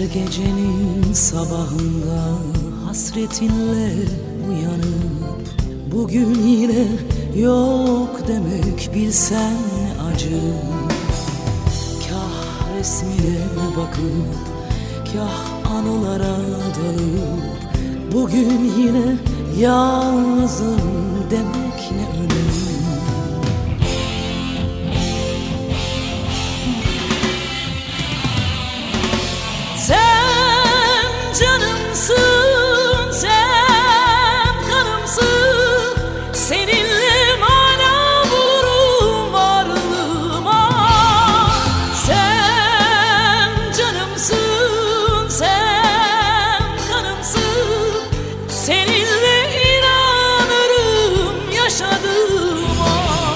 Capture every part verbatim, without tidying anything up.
gecenin sabahında hasretinle uyanıp bugün yine yok demek bilsen ne acı. Kah resmine bakıp kah anılara dalıp bugün yine yalnızım demek ne ölüm. Sen canımsın, sen kanımsın, seninle mana bulurum varlığıma. Sen canımsın, sen kanımsın, seninle inanırım yaşadığıma.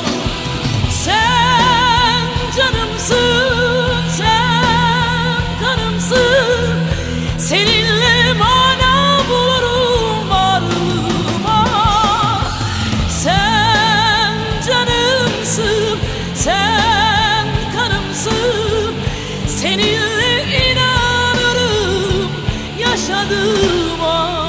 Sen canımsın, sen kanımsın, seninle mana bulurum varlığıma. Sen canımsın, sen kanımsın, seninle inanırım yaşadığıma.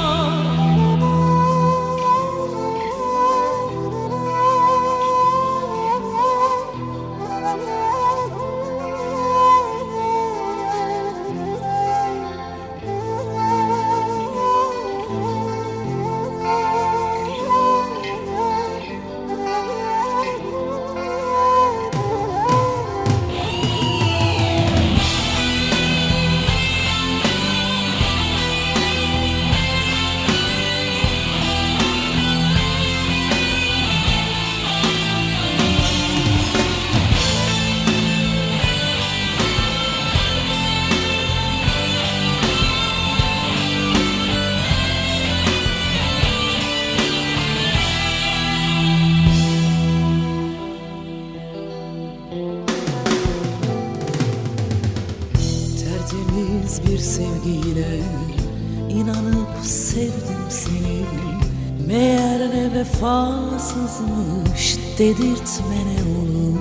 Tertemiz bir sevgiyle inanıp sevdim seni. Meğer ne vefasızmış dedirtme ne olur.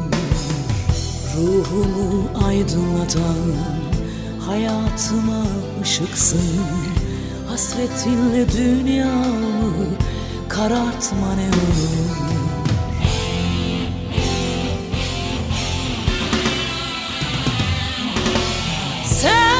Ruhumu aydınlatan hayatıma ışıksın. Hasretinle dünyamı karartma ne olur. Sen